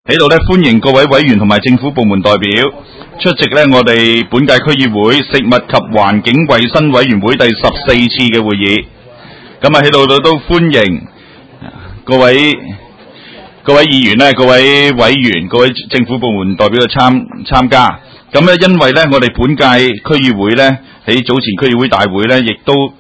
喺度咧歡迎各位委員同埋政府部門代表出席咧我哋本屆區議會食物及環境衛生委員會第14次嘅會議。咁啊喺度都歡迎各位議員咧、各位委員、各位政府部門代表嘅參加。咁咧因為咧我哋本屆區議會咧喺早前區議會大會咧亦都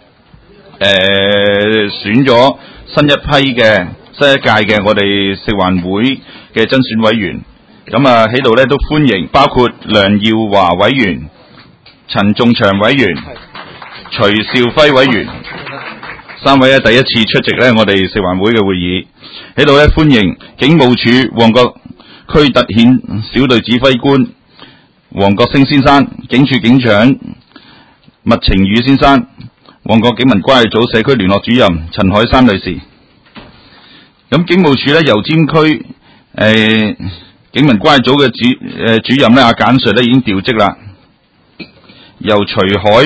選咗新一屆嘅我哋食環會嘅增選委員，咁啊喺度咧都歡迎包括梁耀華委員、陳仲祥委員、徐兆輝委員3位第一次出席咧我哋食環會嘅會議，喺度咧歡迎警務處旺角區特遣小隊指揮官黃國星先生、警署警長麥晴宇先生、旺角警民關係組社區聯絡主任陳海珊女士。咁警務處咧油尖區警民關係組嘅主任咧阿簡 Sir 咧已經調職啦，由徐海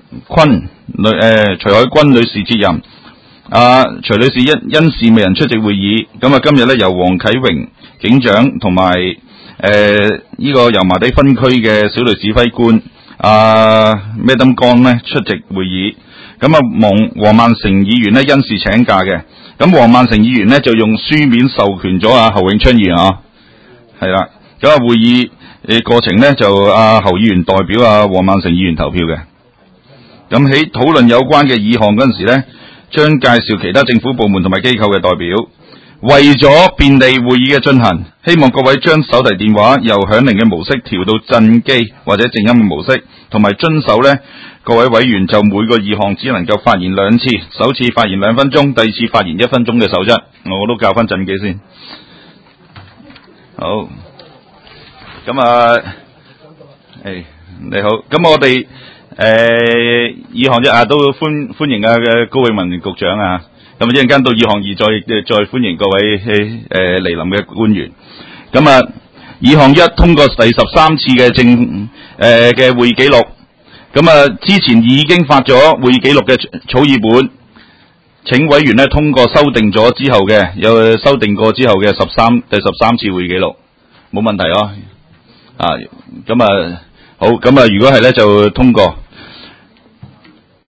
君女士接任。徐女士因事未能出席會議，咁啊今日咧由黃啟榮警長同埋呢個油麻地分區嘅小隊指揮官Madam 江咧出席會議。咁啊黃萬成議員咧因事請假嘅，咁黃萬成議員咧就用書面授權咗侯永昌議員係啦。咁啊會議過程咧就侯議員代表黃萬成議員投票嘅。咁喺討論有關嘅議項嗰陣時咧，將介紹其他政府部門同埋機構嘅代表。為咗便利會議嘅進行，希望各位將手提電話由響鈴嘅模式調到震機或者靜音嘅模式，同埋遵守呢各位委員就每個議項只能夠發言2次，首次發言2分鐘，第二次發言1分鐘嘅守則。我都教翻震機先。好，咁你好，咁我哋議項1都歡迎高永文局長啊。咁一陣間到議項2再歡迎各位嚟臨嘅官員。咁議項1通過第13次嘅嘅會議記錄。咁之前已經發咗會議記錄嘅草擬本，請委員咧通過修訂咗之後嘅有修訂過之後嘅第13次會議記錄，冇問題咁好，咁如果係咧就通過。